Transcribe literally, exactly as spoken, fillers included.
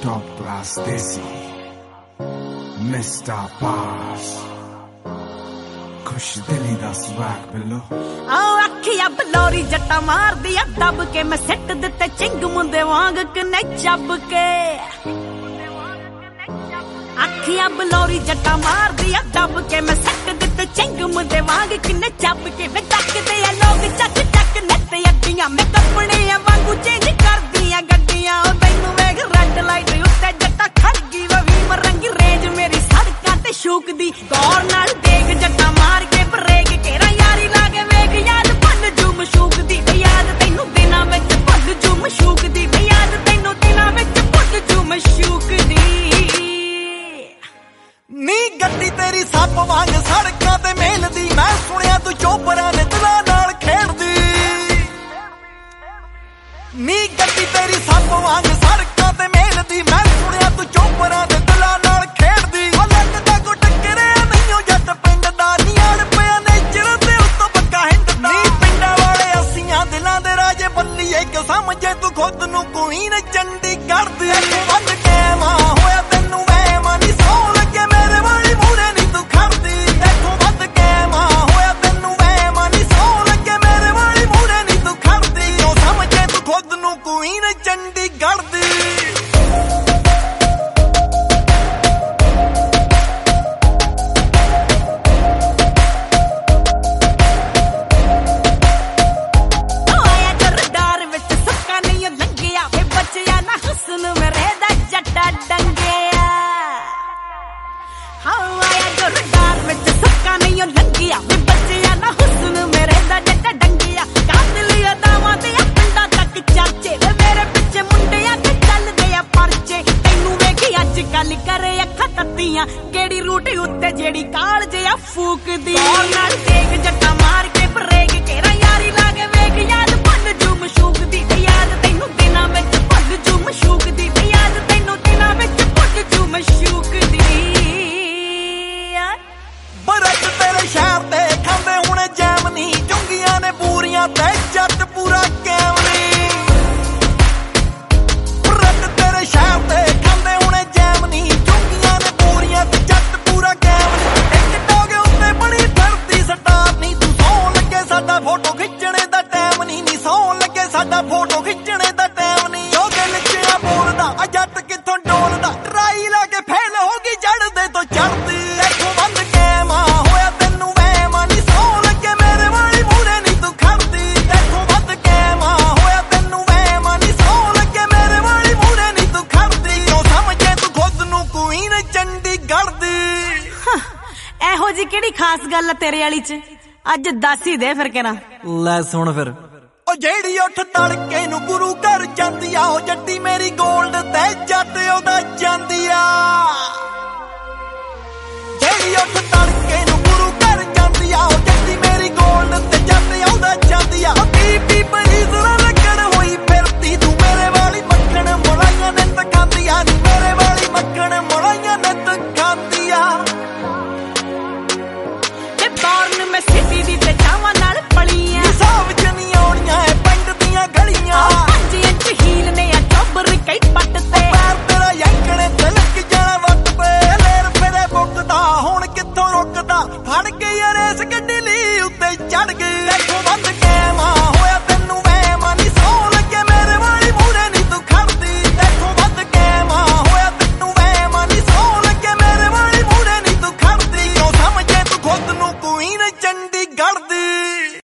Top class desi Mister Pass खुश दिली दा स्वैग बिलो आओ अखिया बलौरी जट्टा मार दिया दब के मैं सिट दिते चिंग मुंदे वांग कने चब के अखिया बलौरी जट्टा मार दिया दब के मैं सिट दिते चिंग मुंदे वांग कने चब के वे तकदे आ लोग चक चक नते अड्डियां मैं कपड़े वांगू चेंज कर दिया गड्डियां ओ तैनू वेख रेड लाइट उत्ते जट्टा खड़ गई वे मरंगी रेंज मेरी सड़कां ते शूक दी गौर नाल देख जट्टा मार के ब्रेक केरा यारी लागे वेख याद भुल जू मशूक दी याद तैनू दिनां विच भुल जू मशूक दी याद तैनू दिनां विच भुल जू मशूक दी नी गड्डी तेरी सप वांग सड़कां ते मेलदी मैं सुनिया तू चोपरां ने दिलां नाल खेडदी नी गड्डी तेरी सप वांग सड़कां ते मेलदी मैं सुनिया तू चोपरां ने दिलां नाल खेडदी ओ लगदा को टक्करिया नहीं जट पिंड दा नियाल पिया नेचर ते उत्तों पक्का हिंद दा नी पिंडां वाले असीयां दिलां दे राजे बल्लीए कि समझे तू खुद नू क्वीन चंडीगढ़ दी वंड कैमा होया तैनू वहमा नी सौ लगे मेरे वाली मूरे नी तू खड़दी देखो वंड कैमा होया तैनू वहमा नी सौ लगे मेरे वाली मूरे नी तू खड़दी क्यों समझे तू खुद नू क्वीन चंडीगढ़ दी केड़ी रूटी उत्ते जेड़ी काल जिया फूक दी नाल देख जट्टा मार के ब्रेक केरा यारी लागे वेख याद भुल जू मशूक दी याद तैनू दिनां विच भुल जू मशूक दी याद तैनू दिनां विच भुल जू मशूक दी बरत तेरे शहर ते खांदे हुणे जैमनी चुंगियां ने पूरियां ते जट पूरा कैमनी बरत तेरे शहर ते खांदे हुणे जैमनी चुंगियां ने पूरियां ते जट पूरा कैमनी एक टोगे उत्ते बड़ी धरती सटार नी तू सौ लगे साडा फोटो खिच्चणे दा टाइम नी नी सौ लगे साडा फोटो खिच्चणे दा टाइम नी जोगे लिखिया बोलदा आ जट किथों डोलदा ट्राई ला के फेल हो गई जड़दे तो चढ़दी देखो बंद कैमा होया तैनू वहमा नी सौ लगे मेरे वाली मूरे नी तू खड़दी देखो बंद कैमा होया तैनू वहमा नी सौ लगे मेरे वाली मूरे नी तू खड़दी क्यों समझे तू खुद नू क्वीन चंडीगढ़ दी एहो जी केड़ी खास गल तेरे वाली च अज दस ही दे फिर केना ले सुन फिर ओ जेड़ी उठ तड़के नू गुरु घर जांदी आ ओ जट्टी